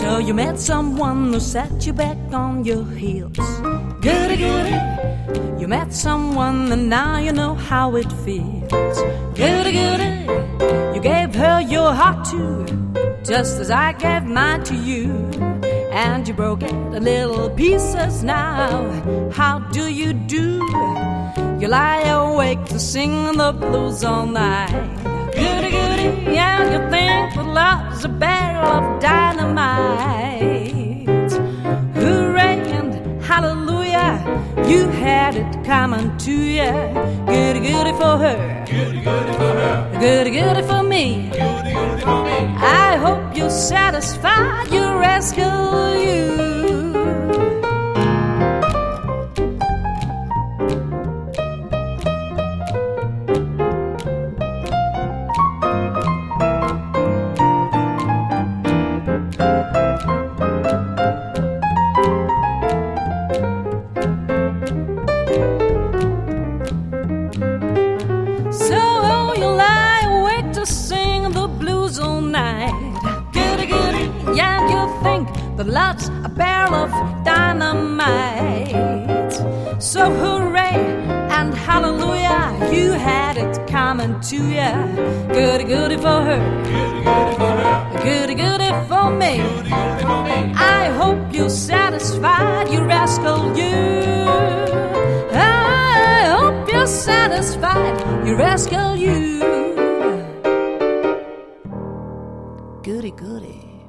So you met someone who set you back on your heels. Goody, goody. You met someone and now you know how it feels. Goody, goody. You gave her your heart too, just as I gave mine to you. And you broke it in little pieces now. How do you do? You lie awake to sing the blues all night. Goody, goody, and you think that love's a barrel of dynamite. Hooray and hallelujah, you had it coming to ya. Goody, goody for her. Goody, goody for her. Goody, goody for me. Goody, goody for me. I hope you're satisfied, you rascal, you. Love's a barrel of dynamite. So hooray and hallelujah, you had it coming to ya. Goody, goody for her. Goody, goody for her. Goody, goody for me. Goody, goody for me. I hope you're satisfied, you rascal, you. I hope you're satisfied, you rascal, you. Goody, goody.